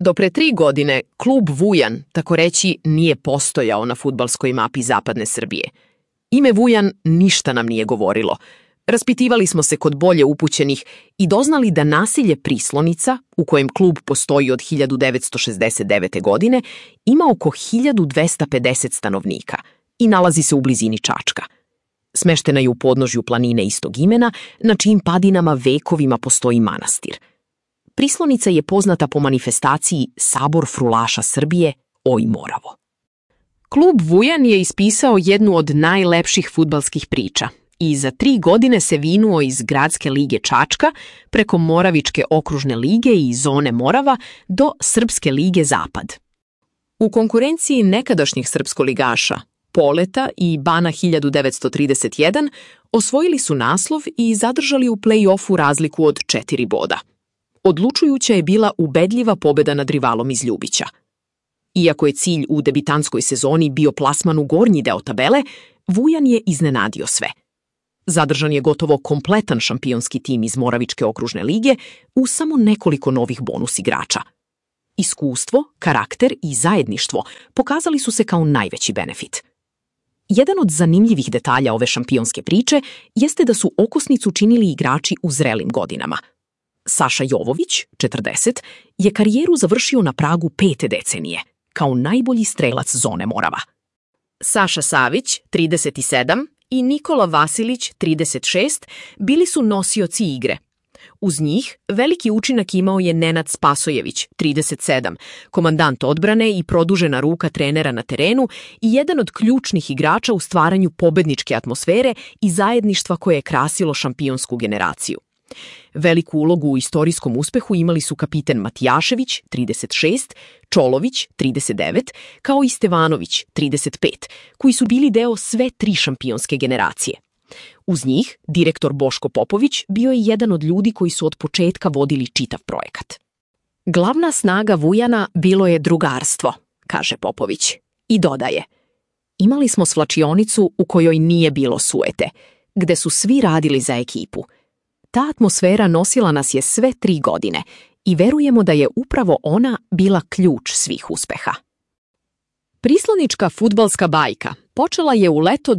Do pre 3 godine klub Vujan, tako reći, nije postojao na fudbalskoj mapi zapadne Srbije. Ime Vujan ništa nam nije govorilo. Raspitivali smo se kod bolje upućenih i doznali da naselje Prislonica, u kojem klub postoji od 1969. godine, ima oko 1250 stanovnika i nalazi se u blizini Čačka. Smeštena je u podnožju planine istog imena, na čijim padinama vekovima postoji manastir. Prislonica je poznata po manifestaciji Sabor frulaša Srbije Oj Moravo. Klub Vujan je ispisao jednu od najlepših fudbalskih priča i za 3 godine se vinuo iz Gradske lige Čačka preko Moravičke okružne lige i zone Morava do Srpske lige Zapad. U konkurenciji nekadašnjih srpskoligaša Poleta i Bana 1931 osvojili su naslov i zadržali u play-offu razliku od 4 boda. Odlučujuća je bila ubedljiva pobeda nad rivalom iz Ljubića. Iako je cilj u debitanskoj sezoni bio plasman u gornji deo tabele, Vujan je iznenadio sve. Zadržan je gotovo kompletan šampionski tim iz Moravičke okružne lige uz samo nekoliko novih bonus igrača. Iskustvo, karakter i zajedništvo pokazali su se kao najveći benefit. Jedan od zanimljivih detalja ove šampionske priče jeste da su okosnicu činili igrači u zrelim godinama. Saša Jovović, 40, je karijeru završio na pragu 5. decenije, kao najbolji strelac zone Morava. Saša Savić, 37, i Nikola Vasilić, 36, bili su nosioci igre. Uz njih veliki učinak imao je Nenad Spasojević, 37, komandant odbrane i produžena ruka trenera na terenu i jedan od ključnih igrača u stvaranju pobedničke atmosfere i zajedništva koje je krasilo šampionsku generaciju. Veliku ulogu u istorijskom uspehu imali su kapiten Matijašević, 36, Čolović, 39, kao i Stevanović, 35, koji su bili deo sve 3 šampionske generacije. Uz njih, direktor Boško Popović bio je jedan od ljudi koji su od početka vodili čitav projekat. Glavna snaga Vujana bilo je drugarstvo, kaže Popović, i dodaje: imali smo svlačionicu u kojoj nije bilo sujete, gde su svi radili za ekipu. Ta atmosfera nosila nas je sve 3 godine i verujemo da je upravo ona bila ključ svih uspeha. Prislonička fudbalska bajka počela je u leto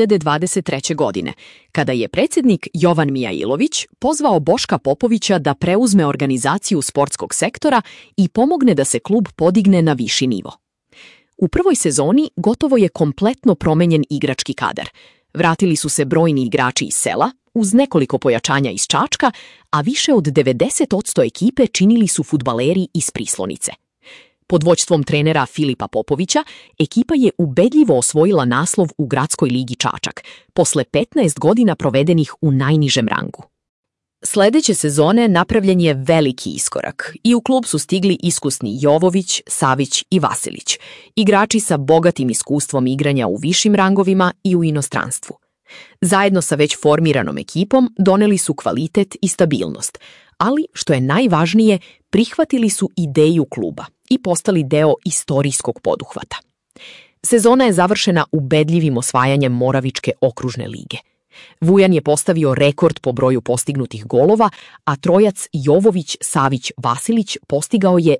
2023. godine, kada je predsjednik Jovan Mijailović pozvao Boška Popovića da preuzme organizaciju sportskog sektora i pomogne da se klub podigne na viši nivo. U prvoj sezoni gotovo je kompletno promenjen igrački kadar. Vratili su se brojni igrači iz sela, uz nekoliko pojačanja iz Čačka, a više od 90% ekipe činili su fudbaleri iz Prislonice. Pod vođstvom trenera Filipa Popovića, ekipa je ubedljivo osvojila naslov u Gradskoj ligi Čačak, posle 15 godina provedenih u najnižem rangu. Sledeće sezone napravljen je veliki iskorak i u klub su stigli iskusni Jovović, Savić i Vasilić, igrači sa bogatim iskustvom igranja u višim rangovima i u inostranstvu. Zajedno sa već formiranom ekipom doneli su kvalitet i stabilnost, ali, što je najvažnije, prihvatili su ideju kluba i postali deo istorijskog poduhvata. Sezona je završena ubedljivim osvajanjem Moravičke okružne lige. Vujan je postavio rekord po broju postignutih golova, a trojac Jovović, Savić, Vasilić postigao je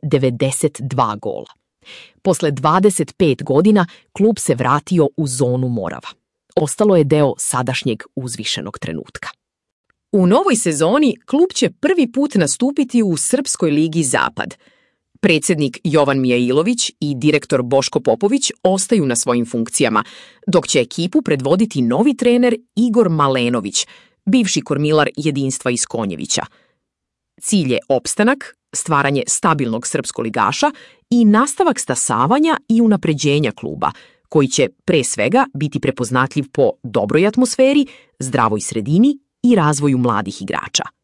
92 gola. Posle 25 godina klub se vratio u zonu Morava. Ostalo je deo sadašnjeg uzvišenog trenutka. U novoj sezoni klub će prvi put nastupiti u Srpskoj ligi Zapad. Predsjednik Jovan Mijailović i direktor Boško Popović ostaju na svojim funkcijama, dok će ekipu predvoditi novi trener Igor Malenović, bivši kormilar Jedinstva iz Konjevića. Cilj je opstanak, stvaranje stabilnog srpskoligaša i nastavak stasavanja i unapređenja kluba, koji će, pre svega, biti prepoznatljiv po dobroj atmosferi, zdravoj sredini i razvoju mladih igrača.